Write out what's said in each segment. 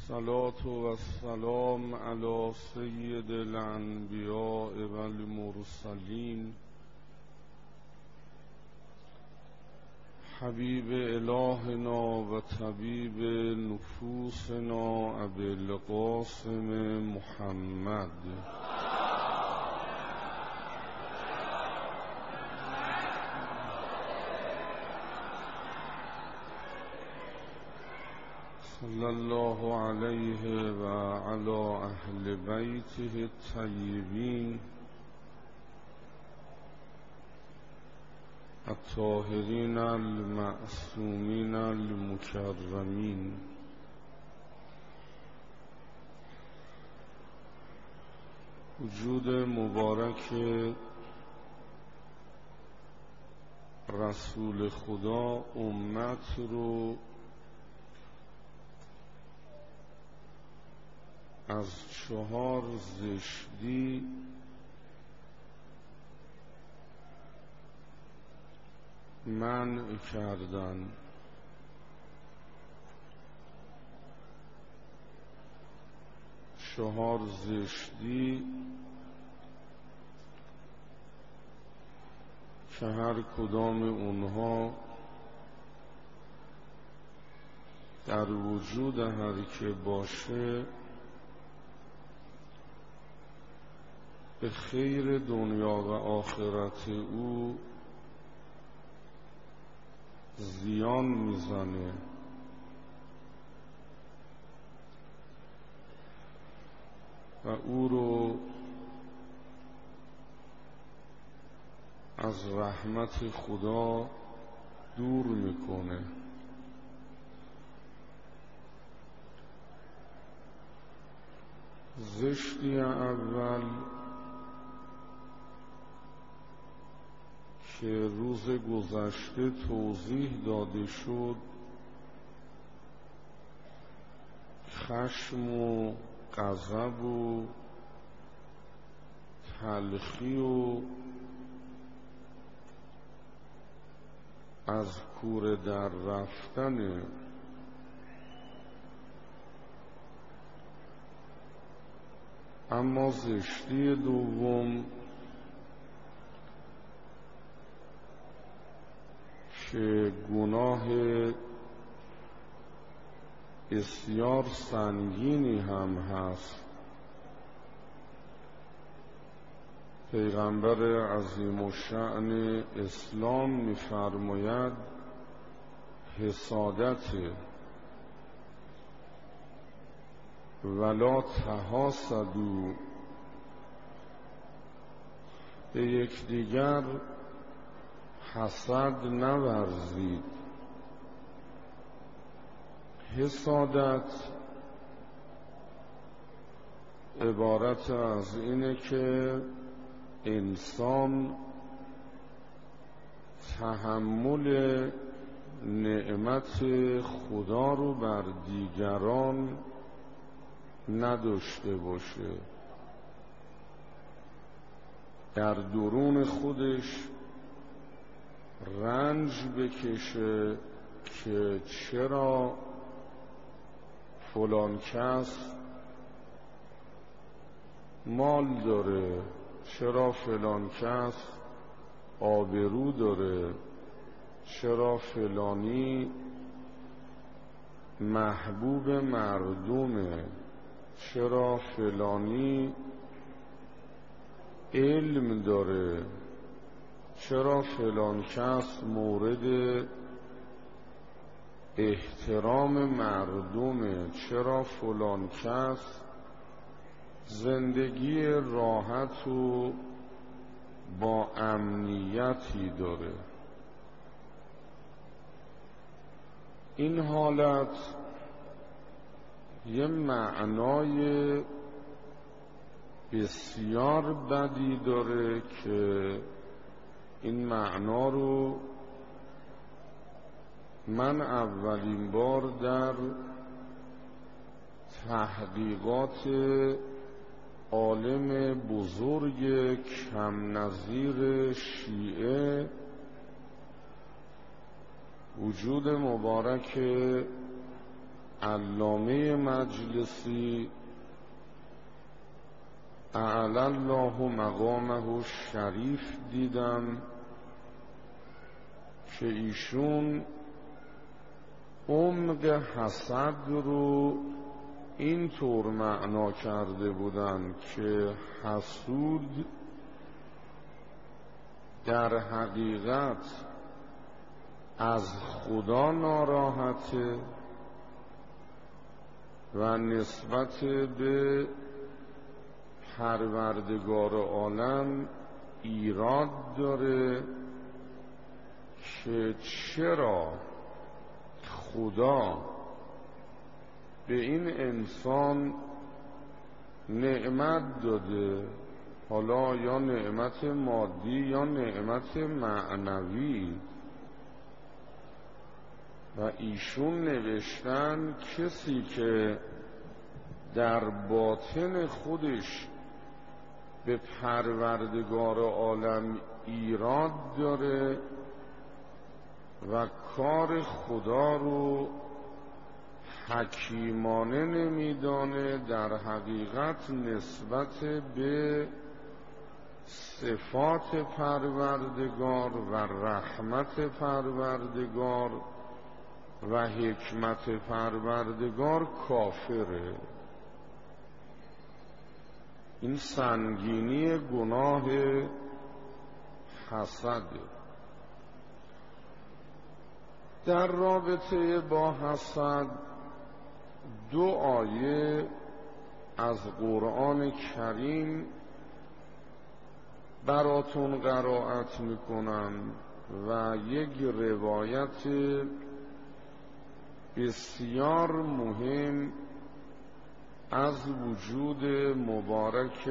الصلاة والسلام على سید الانبیاء والمرسلین حبیب الهنا و طبیب نفوسنا ابی القاسم محمد صلی الله علیه و علی اهل بیته الطیبین الطاهرین المعصومین المکرمین. وجود مبارک رسول خدا امت رو از 4 زشتی منع کردن. چهار زشتی که هر کدام اونها در وجود هر که باشه به خیر دنیا و آخرت او زیان میزنه. و او رو از رحمت خدا دور میکنه. زشتی اول که روز گذشته توضیح داده شد، خشم و غضب و تلخی و از کوره در رفتن. اما زشتی دوم که گناه بسیار سنگینی هم هست، پیغمبر عظیم الشأن اسلام می‌فرماید حسادت. ولا تحاسدوا، به یکدیگر حسد نورزید. حسادت عبارت از اینه که انسان تحمل نعمت خدا رو بر دیگران نداشته باشه، در درون خودش رنج بکشه که چرا فلان کس مال داره، چرا فلان کس آبرو داره، چرا فلانی محبوب مردمه، چرا فلانی علم داره، چرا فلان کس مورد احترام مردمه، چرا فلان کس زندگی راحت و با امنیتی داره. این حالت یه معنای بسیار بدی داره که این معنا رو من اولین بار در تحقیقات عالم بزرگ کم نظیر شیعه وجود مبارک علامه مجلسی اعلی الله مقامه شریف دیدم که ایشون عمق حسد رو این طور معنا کرده بودند که حسود در حقیقت از خدا ناراحته و نسبت به پروردگار عالم ایراد داره که چرا خدا به این انسان نعمت داده، حالا یا نعمت مادی یا نعمت معنوی، و ایشون نوشتن کسی که در باطن خودش به پروردگار عالم ایراد داره و کار خدا رو حکیمانه نمیدانه، در حقیقت نسبت به صفات پروردگار و رحمت پروردگار و حکمت پروردگار کافره. این سنگینی گناه حسده. در رابطه با حسد 2 آیه از قرآن کریم براتون قرائت میکنم و یک روایت بسیار مهم از وجود مبارک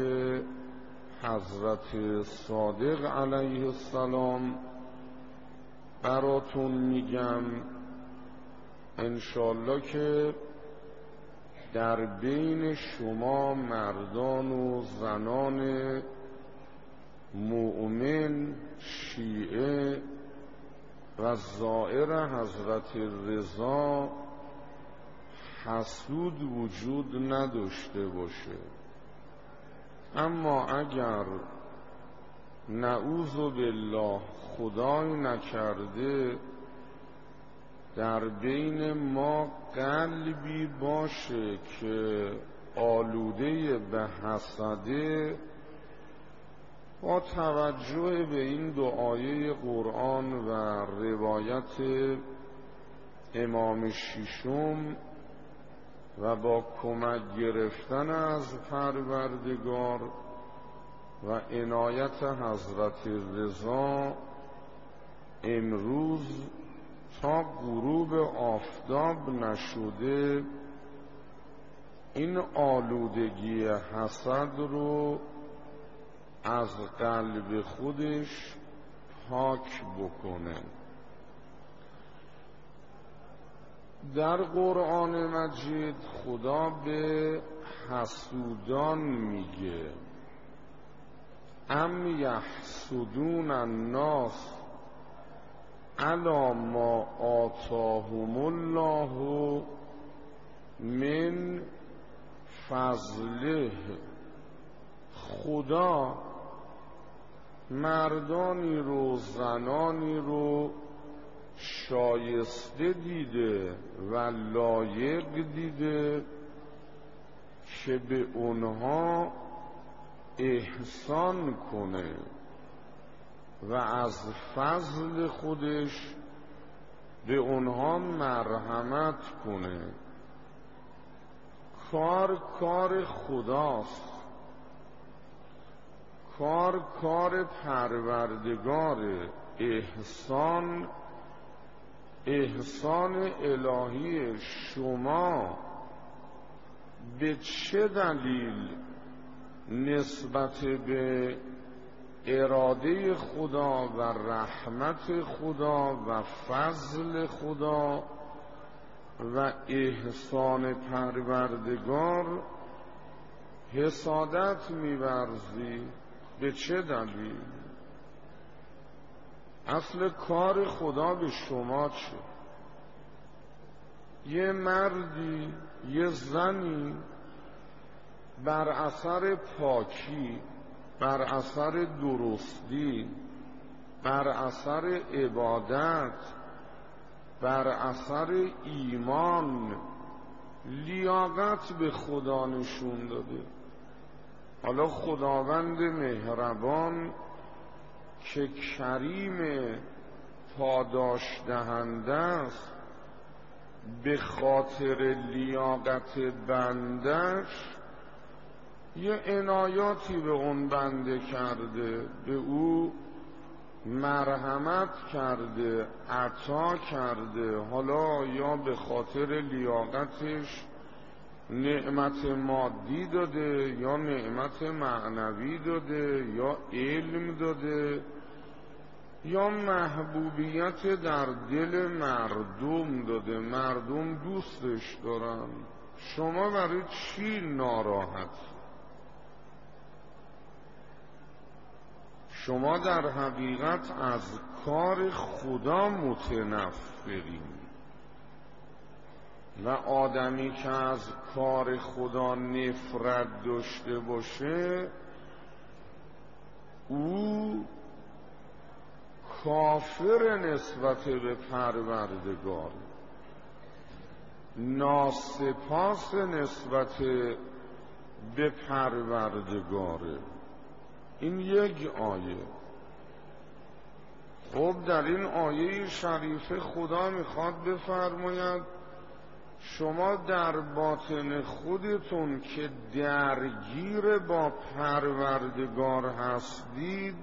حضرت صادق علیه السلام براتون میگم، انشالله که در بین شما مردان و زنان مؤمن، شیعه و زائر حضرت رضا حسود وجود نداشته باشه. اما اگر نعوذ بالله خدای نکرده در بین ما قلبی باشه که آلوده به حسده، با توجه به این 2 آیه قرآن و روایت امام ششم و با کمک گرفتن از پروردگار و عنایت حضرت رضا، امروز تا غروب آفتاب نشده این آلودگی حسد رو از قلب خودش پاک بکنه. در قرآن مجید خدا به حسودان میگه ام یحسدون الناس علی ما آتاهم الله من فضله. خدا مردانی رو، زنانی رو شایسته دیده و لایق دیده که به اونها احسان کنه و از فضل خودش به اونها مرحمت کنه. کار خداست، کار پروردگار. احسان الهی. شما به چه دلیل نسبت به اراده خدا و رحمت خدا و فضل خدا و احسان پروردگار حسادت می‌ورزی؟ به چه دلیل؟ اصل کار خدا به شما چه؟ یه مردی، یه زنی بر اثر پاکی، بر اثر درستی، بر اثر عبادت، بر اثر ایمان لیاقت به خدا نشون داده. حالا خداوند مهربان که کریم پاداش دهنده است، به خاطر لیاقت بندش یه عنایاتی به اون بنده کرده، به او مرحمت کرده، عطا کرده. حالا یا به خاطر لیاقتش نعمت مادی داده، یا نعمت معنوی داده، یا علم داده، یا محبوبیت در دل مردم داده، مردم دوستش دارن. شما برای چی ناراحت؟ شما در حقیقت از کار خدا متنفرین و آدمی که از کار خدا نفرت داشته باشه او کافر نسبت به پروردگار، ناسپاس نسبت به پروردگاره. این یک آیه. خب در این آیه شریفه خدا میخواد بفرماید شما در باطن خودتون که درگیر با پروردگار هستید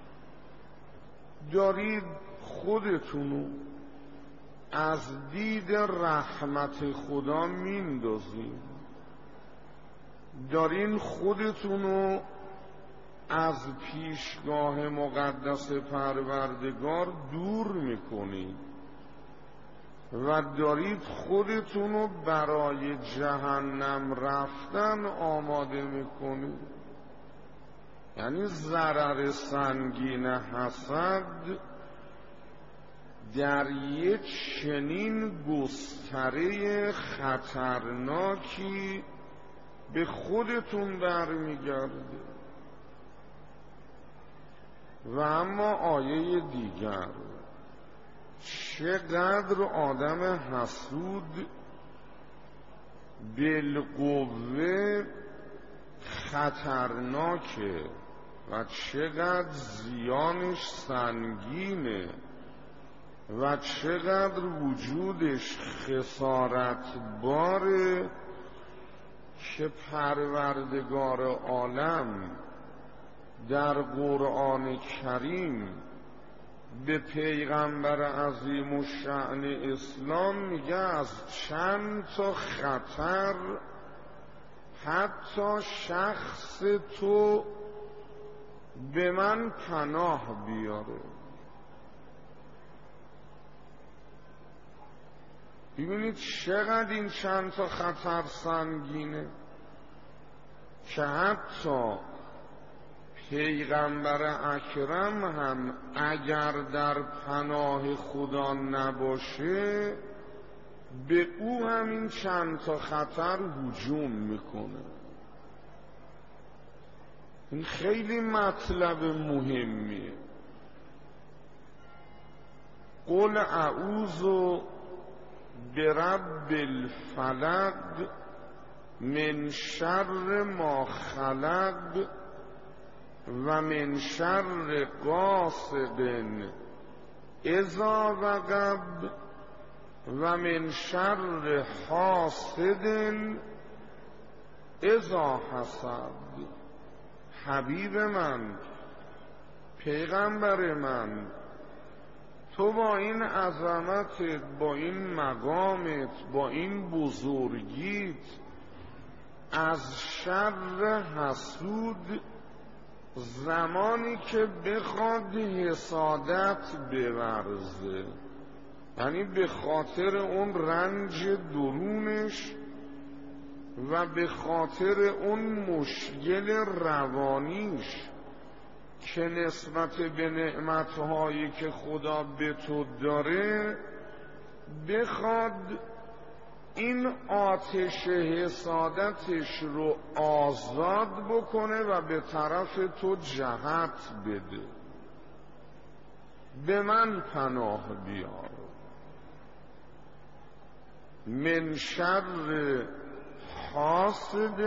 دارید خودتونو از دید رحمت خدا میندازید، دارین خودتونو از پیشگاه مقدس پروردگار دور میکنید و دارید خودتونو برای جهنم رفتن آماده میکنید. یعنی ضرر سنگین حسد در یک چنین گستره خطرناکی به خودتون برمیگرده. و اما آیه دیگر، چقدر آدم حسود بالقوه خطرناکه و چقدر زیانش سنگینه و چقدر وجودش خسارت باره که پروردگار عالم در قرآن کریم به پیغمبر عظیم الشأن اسلام میگه از چند تا خطر حتی شخص تو به من پناه بیاره. ببینید چقدر این چند تا خطر سنگینه که حتی پیغمبر اکرم هم اگر در پناه خدا نباشه به او همین چند تا خطر هجوم میکنه. این خیلی مطلب مهمیه. قل اعوذ برب الفلق من شر ما خلق و من شر غاسق اذا وقب و من شر حاسد اذا حسد. حبیب من، پیغمبر من، تو با این عظمتت، با این مقامت، با این بزرگیت از شر حسود زمانی که بخواد حسادت بورزه، یعنی به خاطر اون رنج درونش و به خاطر اون مشکل روانیش که نسبت به نعمتهایی که خدا به تو داره بخواد این آتش حسادتش رو آزاد بکنه و به طرف تو جهت بده. به من پناه بیار. من شر حاسد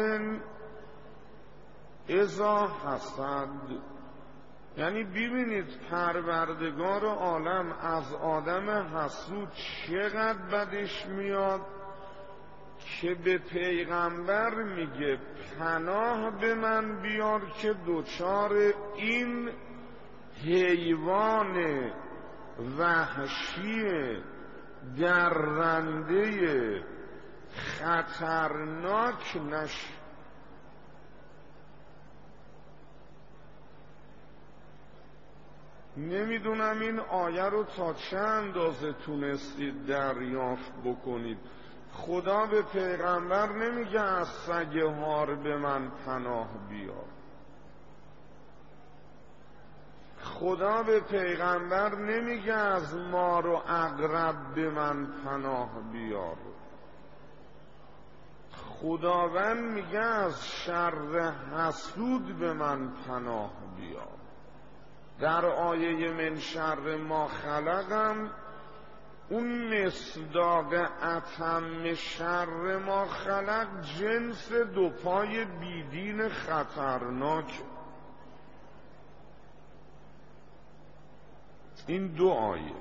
اذا حسد. یعنی ببینید پروردگار عالم از آدم حسود چقدر بدش میاد که به پیغمبر میگه پناه به من بیار که دچار این حیوان وحشی درنده خطرناک نشه. نمیدونم این آیه رو تا چه اندازه تونستید دریافت بکنید. خدا به پیغمبر نمیگه از سگ هار به من پناه بیار. خدا به پیغمبر نمیگه از مار و عقرب به من پناه بیار. خداوند میگه از شر حسود به من پناه بیار. در آیه من شر ما خلقم اون مصداق اتم شر ما خلق جنس دو پای بیدین خطرناک. این دو آیه.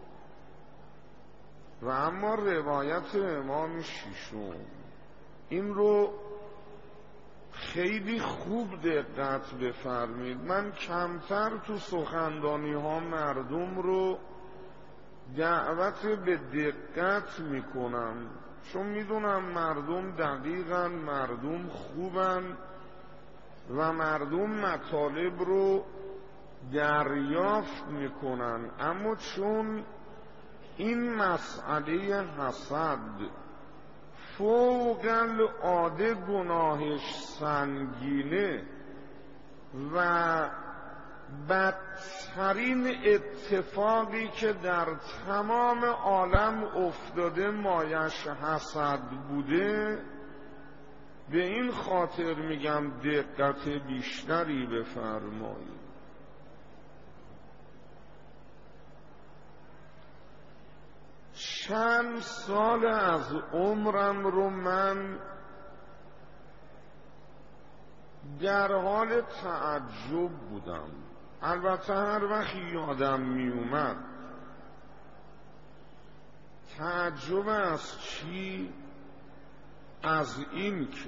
و اما روایت امام ششم این رو خیلی خوب دقت بفرمید. من کمتر تو سخنرانی ها مردم رو دعوت به دقت میکنم، چون میدونم مردم دقیقاً، مردم خوبن و مردم مطالب رو دریافت میکنن. اما چون این مسئله حسد فوق العاده گناهش سنگینه و بدترین اتفاقی که در تمام عالم افتاده مایش حسد بوده، به این خاطر میگم دقت بیشتری بفرمایید. چند سال از عمرم رو من در حال تعجب بودم. البته هر وقت یادم می اومد. تعجب از چی؟ از این که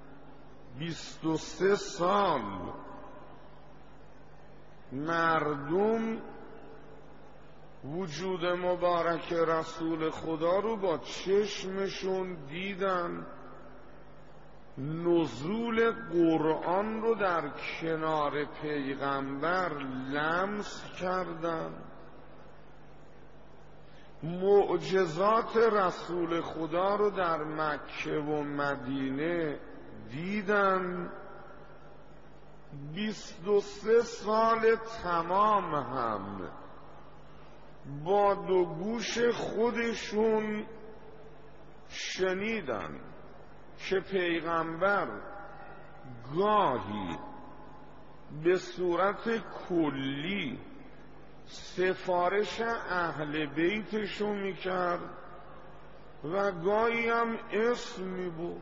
23 سال مردم وجود مبارک رسول خدا رو با چشمشون دیدن، نزول قرآن رو در کنار پیغمبر لمس کردن، معجزات رسول خدا رو در مکه و مدینه دیدن. 23 سال تمام هم با دو گوش خودشون شنیدن که پیغمبر گاهی به صورت کلی سفارش اهل بیتشو میکرد و گاهی هم اسم میبرد.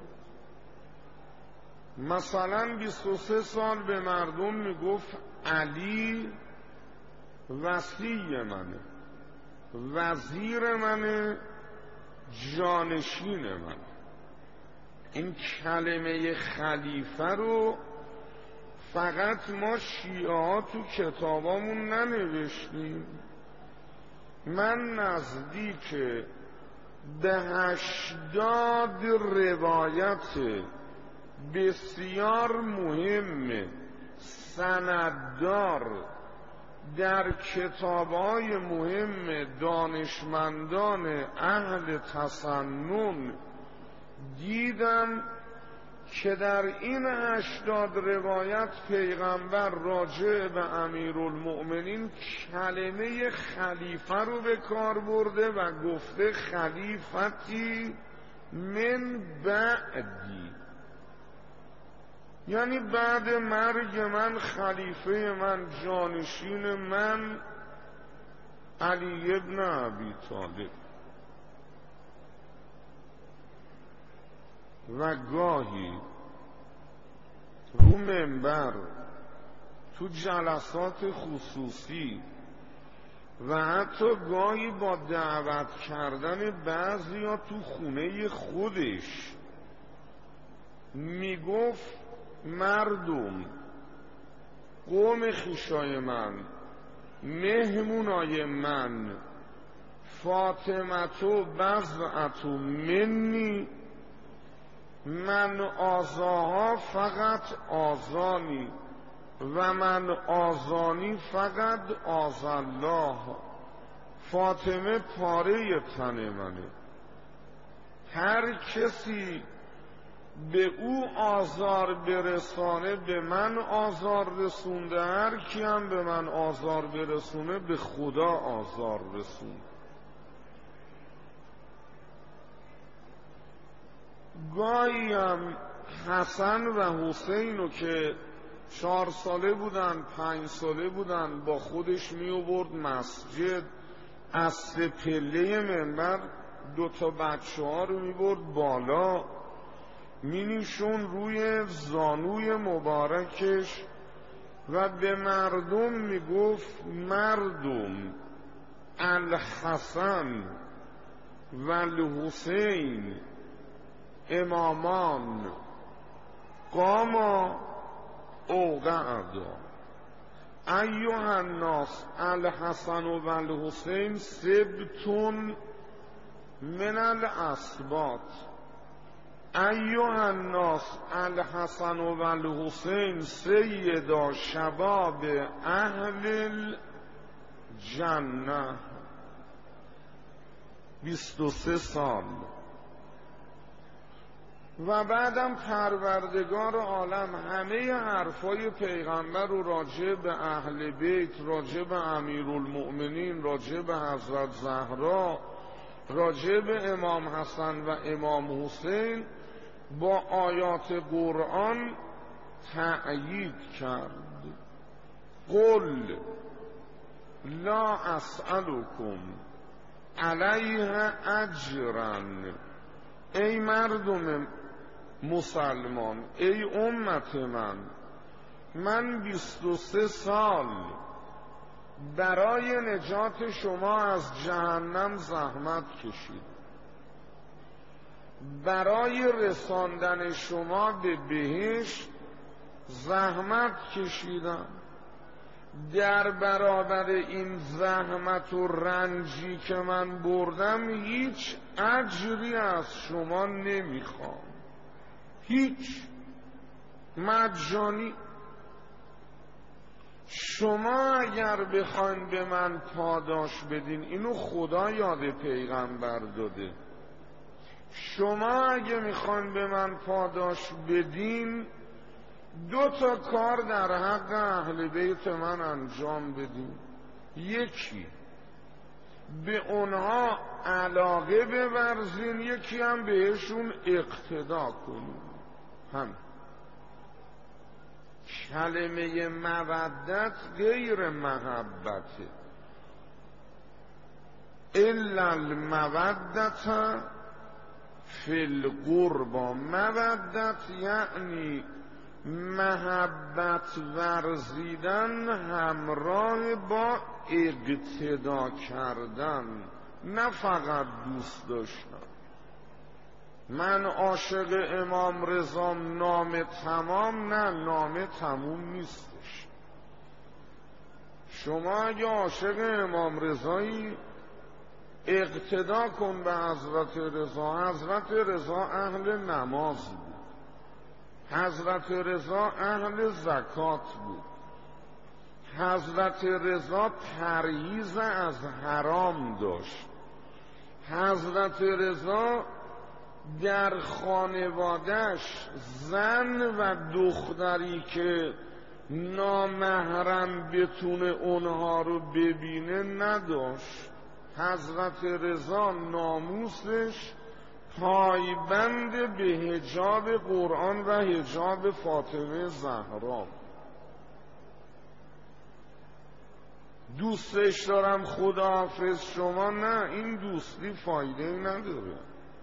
مثلا 23 سال به مردم میگفت علی وصی منه، وزیر منه، جانشین منه. این کلمه خلیفه رو فقط ما شیعه ها تو کتابامون ننوشتیم. من نزدیک به 80 روایت بسیار مهم سنددار در کتاب‌های مهم دانشمندان اهل تسنن دیدم که در این 80 روایت پیغمبر راجع به امیرالمؤمنین کلمه خلیفه رو به کار برده و گفته خلیفتی من بعدی، یعنی بعد مرگ من خلیفه من، جانشین من علی ابن ابی طالب. و گاهی رو منبر تو جلسات خصوصی و حتی گاهی با دعوت کردن بعضیا تو خونه خودش میگفت مردم، قوم خویشای من، مهمونای من، فاطمتو بضعة منی، من آزاها فقط آزانی و من آزانی فقط آزالله. فاطمه پاره تن منه، هر کسی به او آزار برسانه به من آزار رسونده، هر کی هم به من آزار برسونه به خدا آزار رسونده. گاهی هم حسن و حسینو که 4 ساله بودن 5 ساله بودن با خودش می آورد مسجد، از 3 پله منبر 2 بچه ها رو می برد بالا، می نشون روی زانوی مبارکش و به مردم می گفت مردم، الحسن و الحسین امامان قاما اوقعدا ایها الناس الحسن و الحسین سبتون من الاسباط. ایها الناس الحسن و الحسین سیدا شباب اهل الجنه. 23 سال. و بعدم پروردگار عالم همه حرفای پیغمبر رو راجع به اهل بیت، راجع به امیرالمؤمنین، راجع به حضرت زهرا، راجع به امام حسن و امام حسین با آیات قرآن تأیید کرد. قل لا اسألكم علیه اجرا، ای مردم مسلمان، ای امت من 23 سال برای نجات شما از جهنم زحمت کشید، برای رساندن شما به بهشت زحمت کشیدم. در برابر این زحمت و رنجی که من بردم هیچ اجری از شما نمیخوام، هیچ، مجانی. شما اگر بخواین به من پاداش بدین، اینو خدا یاد پیغمبر داده، شما اگه میخواین به من پاداش بدین 2 کار در حق اهل بیت من انجام بدین. یکی به اونها علاقه بورزین، یکی هم بهشون اقتدا کنین. هم کلمه مودت غیر محبته، الا المودت فی القربا. مودت یعنی محبت ورزیدن همراه با اقتدا کردن، نه فقط دوست داشتن. من عاشق امام رضا نام تمام، نه، نام تموم نیستش. شما اگه عاشق امام رضایی اقتدا کن به حضرت رضا. حضرت رضا اهل نماز بود، حضرت رضا اهل زکات بود، حضرت رضا پرهیز از حرام داشت، حضرت رضا در خانواده‌اش زن و دختری که نامحرم بتونه اونها رو ببینه نداشت. حضرت رضا ناموسش پایبند به حجاب قرآن و حجاب فاطمه زهرا. دوستش دارم خداحافظ شما، نه، این دوستی فایده نداره.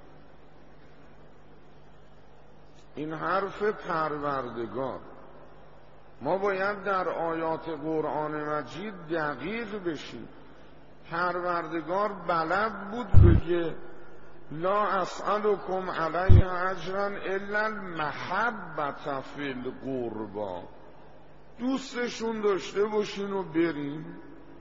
این حرف پروردگار. ما باید در آیات قرآن مجید دقیق بشیم. پروردگار بلد بود بگه لا اسألکم علیه اجرا الا المحبة فی القربا، دوستشون داشته باشین و بریم.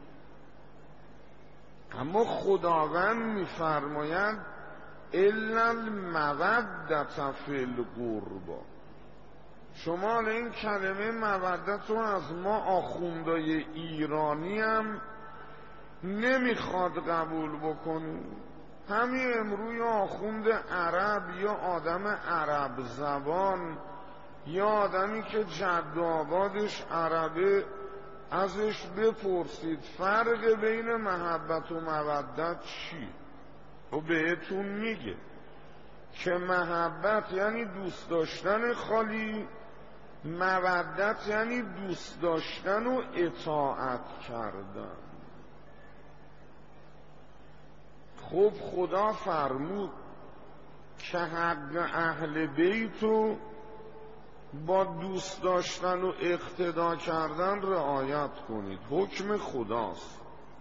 اما خداوند میفرماید الا المودة فی القربا. شما این کلمه مودت رو از ما آخوندای ایرانی هم نمیخواد قبول بکنید. همین امروی آخوند عرب یا آدم عرب زبان یا آدمی که جد آبادش عربه ازش بپرسید فرق بین محبت و مودت چی؟ و بهتون میگه که محبت یعنی دوست داشتن خالی، مودت یعنی دوست داشتن و اطاعت کردن. خب خدا فرمود که حق اهل بیتو با دوست داشتن و اقتدا کردن رعایت کنید. حکم خداست.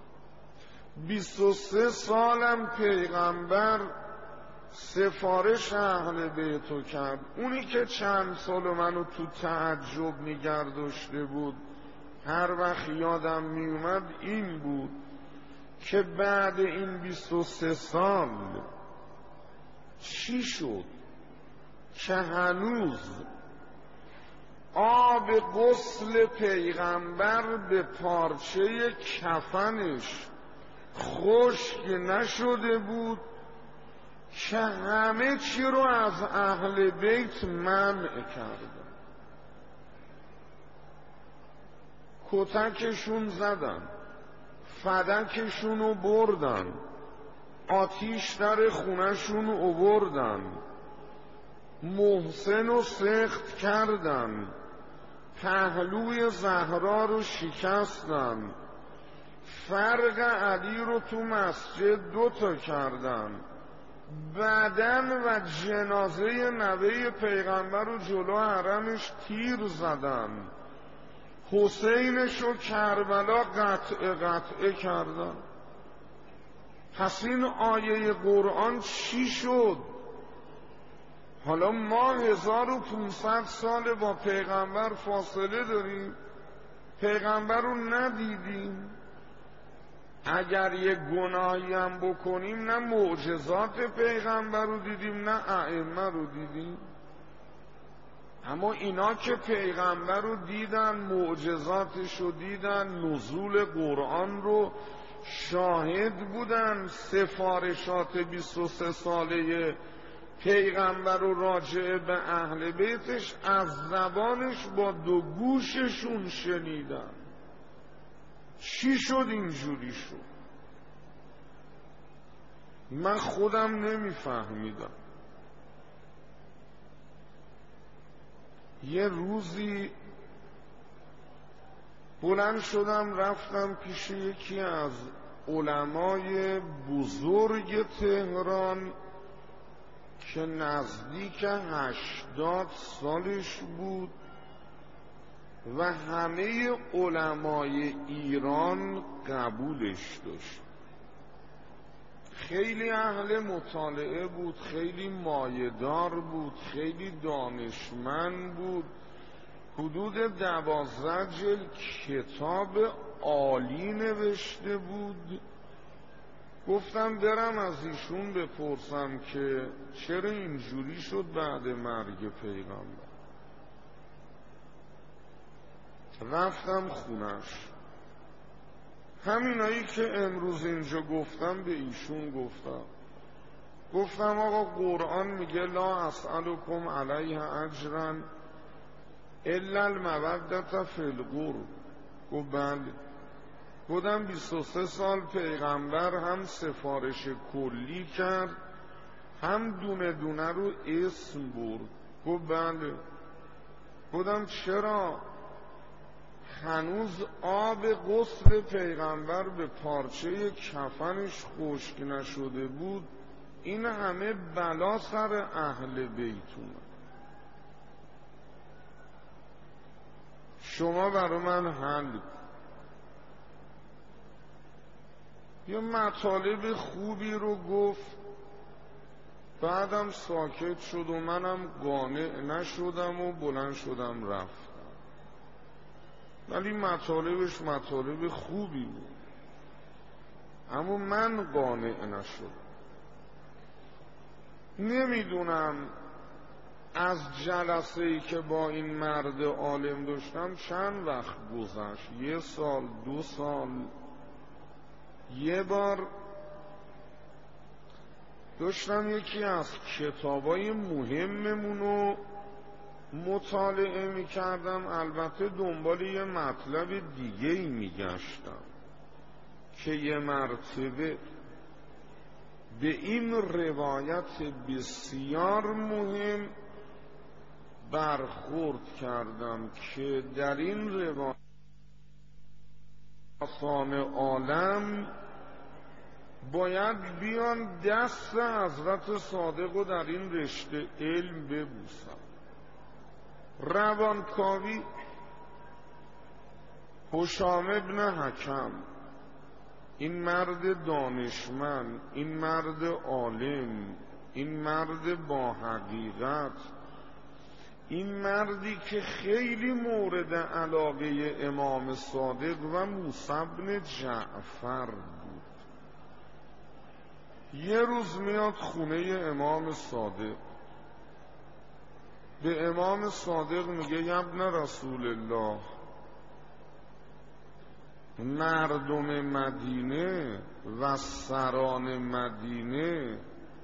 23 سالم پیغمبر سفارش اهل بیتو کرد. اونی که چند سال منو تو تعجب نگه داشته بود، هر وقت یادم میومد این بود که بعد این 23 سال چی شد که هنوز آب غسل پیغمبر به پارچه کفنش خشک نشده بود که همه چی رو از اهل بیت منع کردن. کتکشون زدن، فدکشون رو بردن، آتیش در خونشون رو آوردن، محسن رو سخت کردن، پهلوی زهرا رو شکستن، فرق علی رو تو مسجد 2 کردن، بدن و جنازه نوه پیغمبر رو جلو حرمش تیر زدن، حسینش رو کربلا قطعه کردن. پس این آیه قرآن چی شد؟ حالا ما 1500 سال با پیغمبر فاصله داریم، پیغمبر رو ندیدیم. اگر یک گناهی هم بکنیم نه معجزات پیغمبر رو دیدیم نه ائمه رو دیدیم. اما اینا که پیغمبر رو دیدن، معجزاتش رو دیدن، نزول قرآن رو شاهد بودن، سفارشات 23 ساله پیغمبر رو راجع به اهل بیتش از زبانش با 2 گوششون شنیدن. چی شد اینجوری شد؟ من خودم نمیفهمیدم. یه روزی بلند شدم رفتم پیش یکی از علمای بزرگ تهران که نزدیک 80 سالش بود و همه علمای ایران قبولش داشت. خیلی اهل مطالعه بود، خیلی مایه‌دار بود، خیلی دانشمند بود. حدود 12 جلد کتاب عالی نوشته بود. گفتم برم از ایشون بپرسم که چرا اینجوری شد بعد مرگ پیغمبر. رفتم خونش، همینایی که امروز اینجا گفتم به ایشون گفتم آقا قرآن میگه لا اسألکم علیه اجرا الا المودة فی القرب. گفت بله. گفتم 23 سال پیغمبر هم سفارش کلی کرد، هم دونه دونه رو اسم برد. گفت بله. گفتم چرا؟ هنوز آب غسل پیغمبر به پارچه کفنش خشک نشده بود، این همه بلا سر اهل بیتونه. شما برای من حل کن. یه مطالب خوبی رو گفت، بعدم ساکت شد و منم قانع نشدم و بلند شدم رفتم. ولی مطالبش مطالب خوبی بود، اما من قانع نشدم. نمیدونم از جلسه ای که با این مرد عالم داشتم چند وقت گذشت، 1 سال 2 سال. یه بار داشتم یکی از کتابای مهممونو مطالعه میکردم، البته دنبال یه مطلب دیگه ای میگشتم که یه مرتبه به این روایت بسیار مهم برخورد کردم که در این روایت آسان عالم باید بیان دست حضرت صادق و در این رشته علم ببوسن. روانکاوی هشام ابن حکم، این مرد دانشمند، این مرد عالم، این مرد با حقیقت، این مردی که خیلی مورد علاقه امام صادق و موسی بن جعفر بود، یه روز میاد خونه امام صادق، به امام صادق میگه یا ابن رسول الله، مردم مدینه و سران مدینه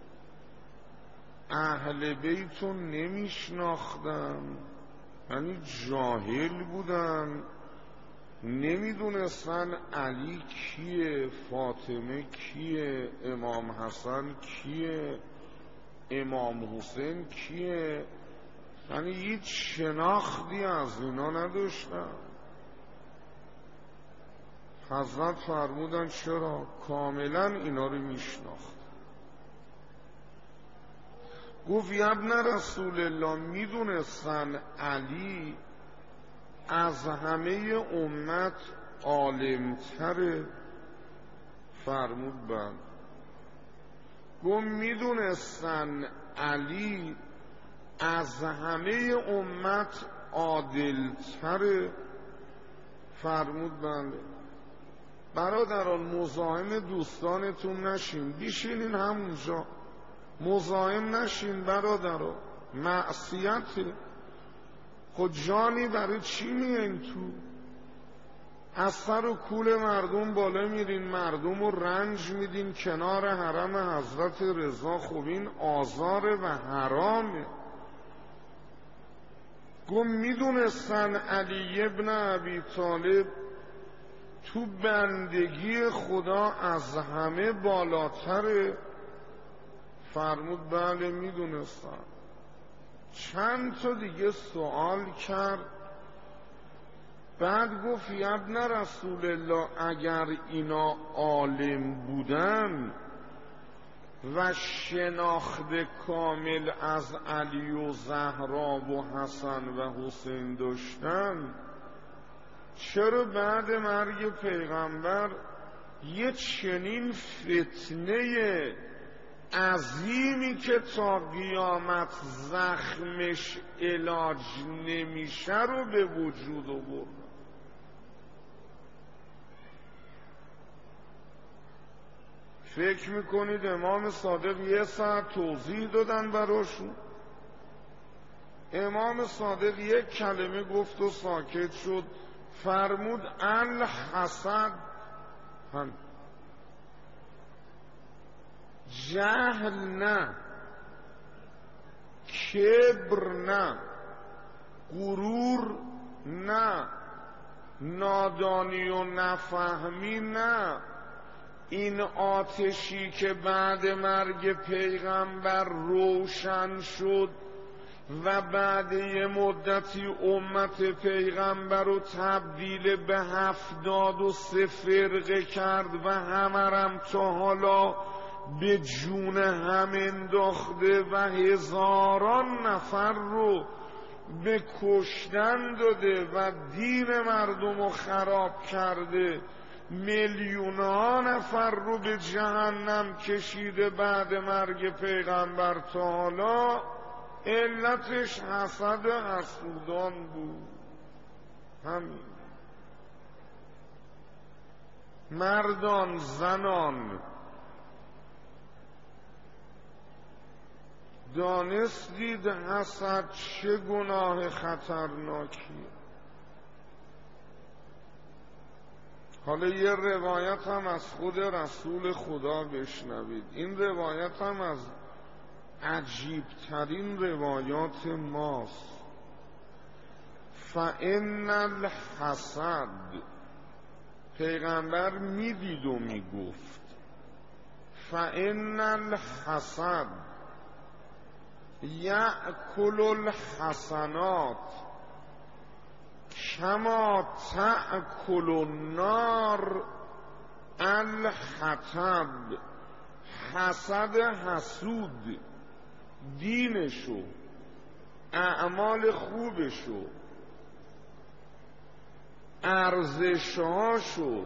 اهل بیتو نمیشناختن، یعنی جاهل بودن، نمیدونستن علی کیه، فاطمه کیه، امام حسن کیه، امام حسین کیه، یعنی هیچ شناختی از اینا نداشتن. حضرت فرمودن چرا؟ کاملا اینا رو میشناخت. گفت یا ابن رسول الله، میدونستن علی از همه امت عالمتره؟ فرمود بله. گفت میدونستن علی از همه امت عادلتره؟ فرمود بله. برادران مزاحم دوستانتون نشین، بیشینین همونجا، مزاحم نشین برادران، معصیته. خود جانی برای چی میین تو؟ از سر و کول مردم بالا میرین، مردم رو رنج میدین کنار حرم حضرت رضا. خب این آزاره و حرامه. گم میدونستن علی ابن ابی طالب تو بندگی خدا از همه بالاتره؟ فرمود بله میدونستن. چند تا دیگه سوال کرد، بعد گفت یا ابن رسول الله، اگر اینا عالم بودن و شناخت کامل از علی و زهرا و حسن و حسین داشتن، چرا بعد مرگ پیغمبر یه چنین فتنه عظیمی که تا قیامت زخمش علاج نمیشه رو به وجود آوردن؟ فکر میکنید امام صادق 1 ساعت توضیح دادن براشون؟ امام صادق 1 کلمه گفت و ساکت شد. فرمود الحسد، جهل نه، کبر نه، غرور نه، نادانی و نفهمی نه، این آتشی که بعد مرگ پیغمبر روشن شد و بعد یه مدتی امت پیغمبر رو تبدیل به 73 فرقه کرد و همرم تا حالا به جون هم انداخته و هزاران نفر رو به کشتن داده و دین مردم رو خراب کرده، میلیون‌ها نفر رو به جهنم کشیده بعد مرگ پیغمبر تا حالا، علتش حسد حسودان بود. همین مردان زنان دانستید حسد چه گناه خطرناکیه. حالا یه روایت هم از خود رسول خدا بشنوید. این روایت هم از عجیبترین روایات ماست. فإن الحسد، پیغمبر میدید و میگفت فإن الحسد یأکل الحسنات کما تأکل النار الحطب. حسد حسود دینشو، اعمال خوبشو، ارزشهاشو،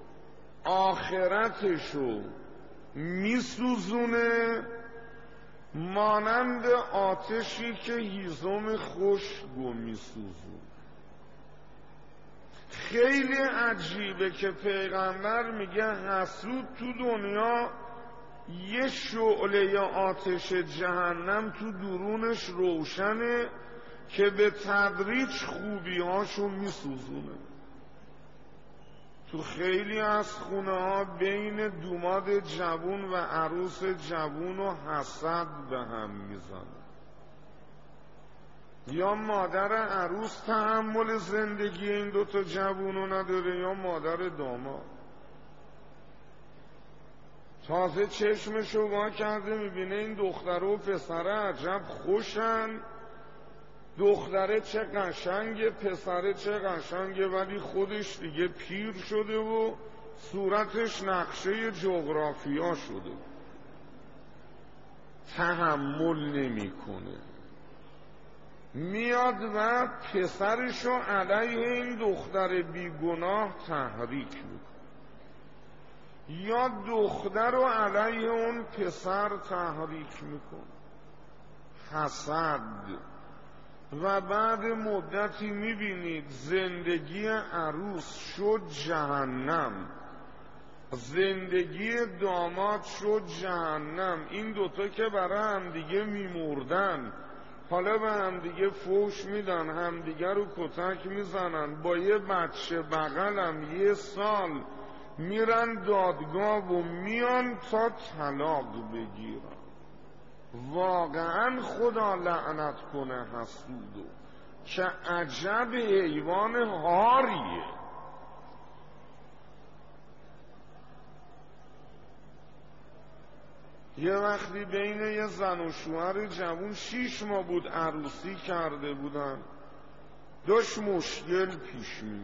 آخرتشو میسوزونه، مانند آتشی که هیزم خشکو میسوزونه. خیلی عجیبه که پیغمبر میگه حسود تو دنیا یه شعله آتش جهنم تو درونش روشنه که به تدریج خوبی‌هاشو میسوزونه. تو خیلی از خونه ها بین دوماد جوون و عروس جوون و حسد به هم میزنه. یا مادر عروس تحمل زندگی این دوتا جوونو نداره یا مادر داماد. تازه چشمشو وا کرده میبینه این دختر و پسره عجب خوشن، دختره چه قشنگه، پسره چه قشنگه، ولی خودش دیگه پیر شده و صورتش نقشه جغرافیا شده، تحمل نمیکنه. میاد و پسرشو علیه این دختر بیگناه تحریک میکنه، یا دختر رو علیه اون پسر تحریک میکنه. حسد. و بعد مدتی میبینید زندگی عروس شد جهنم، زندگی داماد شد جهنم. این دوتا که برای همدیگه میمردن حالا به همدیگه فوش میدن، همدیگه رو کتک میزنن، با یه بچه بغلم 1 سال میرن دادگاه و میان تا طلاق بگیرن. واقعا خدا لعنت کنه حسودو، که عجب حیوان هاریه. یه وقتی بین یه زن و شوهر جوون 6 ماه بود عروسی کرده بودن، داشت مشکل پیش می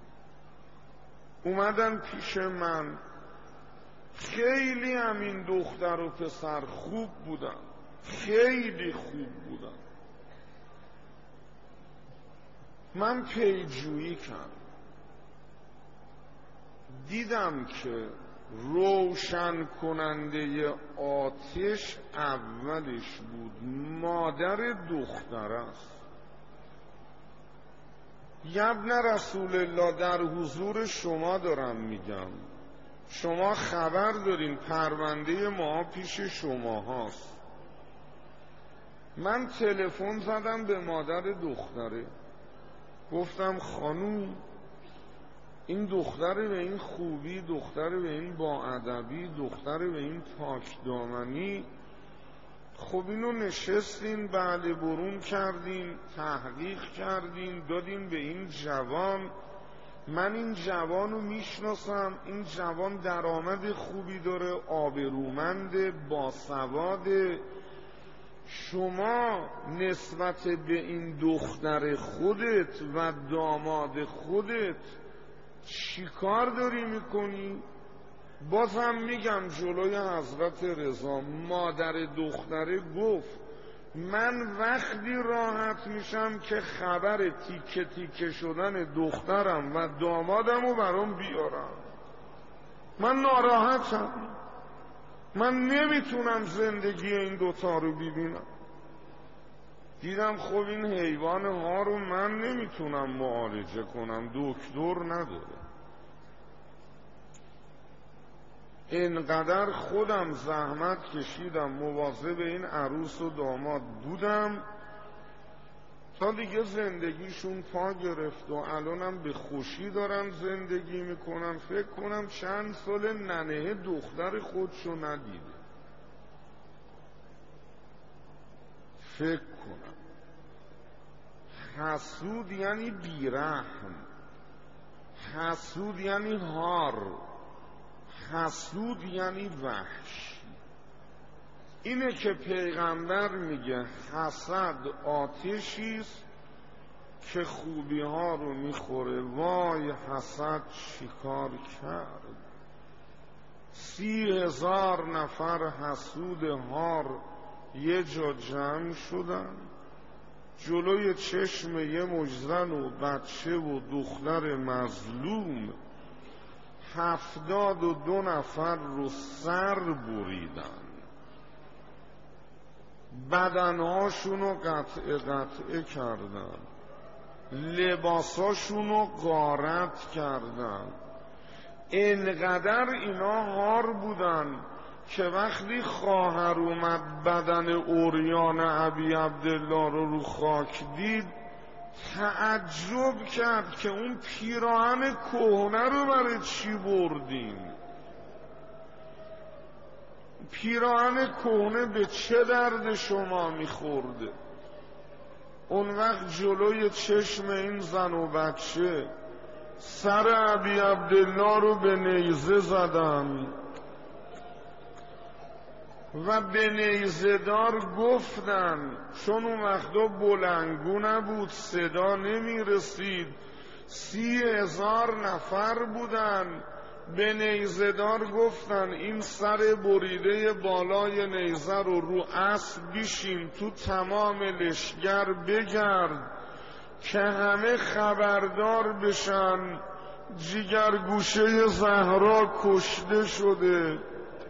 اومدن پیش من. خیلی همین دختر و پسر خوب بودن، خیلی خوب بودن. من پیجویی کردم، دیدم که روشن کننده آتش اولش بود مادر دختر است. ابن رسول الله، در حضور شما دارم میگم، شما خبر دارین پرونده ما پیش شما هاست. من تلفن زدم به مادر دختره، گفتم خانوم این دختر به این خوبی، دختر به این با ادبی، دختر به این پاک دامنی، خب اینو نشستین بله برون کردین، تحقیق کردین، دادین به این جوان من این جوان رو میشناسم، این جوان درآمد خوبی داره، آبرومند، باسواد. شما نسبت به این دختر خودت و داماد خودت چی کار داری میکنی؟ بازم میگم جلوی حضرت رضا مادر دختره گفت من وقتی راحت میشم که خبر تیکه تیکه شدن دخترم و دامادم رو برام بیارم. من ناراحتم، من نمیتونم زندگی این دوتا رو ببینم. دیدم خب این حیوان ها رو من نمیتونم معالجه کنم، دکتر نداره. اینقدر خودم زحمت کشیدم، مواظب این عروس و داماد بودم تا دیگه زندگیشون پا گرفت و الانم به خوشی دارن زندگی میکنن. فکر کنم چند سال ننه دختر خودشو ندیده، فکر کنم. حسود یعنی بیرحم، حسود یعنی هار، حسود یعنی وحش. اینه که پیغمبر میگه حسد آتشیست که خوبی ها رو میخوره. وای حسد چیکار کرد. 30,000 نفر حسود هار یه جا جمع شدن جلوی چشم یه مجزن و بچه و دختر مظلوم. 72 نفر رو سر بریدن، بدنهاشونو قطعه کردن، لباساشونو غارت کردن. اینقدر اینا هار بودن که وقتی خواهر اومد بدن عریان ابی عبدالله رو خاک دید تعجب کرد که اون پیراهن کهنه رو برای چی بردین؟ پیراهن کهنه به چه درد شما میخورده؟ اون وقت جلوی چشم این زن و بچه سر ابی عبدالله رو به نیزه زدن و به نیزه دار گفتن، چون اون وقتا بلندگو نبود، صدا نمی رسید، 30,000 نفر بودن. به نیزه دار گفتن این سر بریده بالای نیزه رو اسب بیشیم تو تمام لشگر بگرد که همه خبردار بشن جیگرگوشه زهرا کشته شده.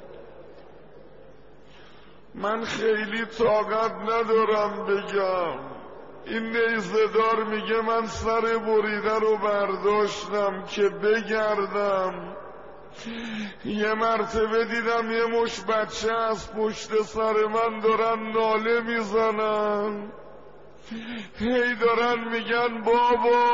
من خیلی طاقت ندارم بگم. این نیزه‌دار میگه من سر بریده رو برداشتم که بگردم. یه مرتبه دیدم یه مش بچه از پشت سر من دارن ناله میزنن، هی دارن میگن بابا.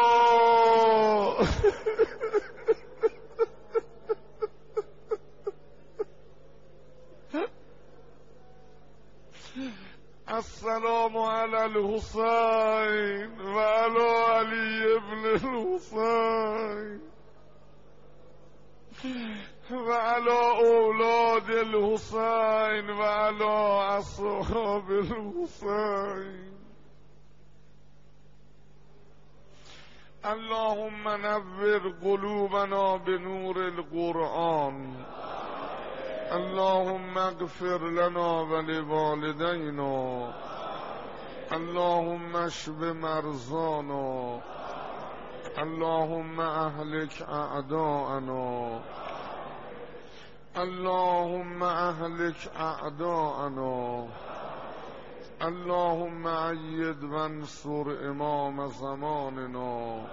السلام علی الحسین و علی علی ابن الحسین و علی اولاد الحسین و علی اصحاب الحسین. اللهم نور قلوبنا بنور القرآن. اللهم اغفر لنا ولوالدينا. اللهم اشف مرضانا. اللهم اهلك اعداءنا. اللهم اهلك اعداءنا. اللهم أيد وانصر امام زماننا.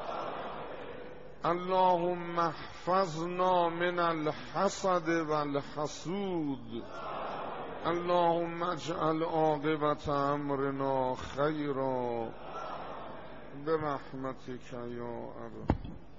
اللهم احفظنا من الحسد والحسود. اللهم اجعل عاقبة امرنا خيرا برحمتك يا ارحم.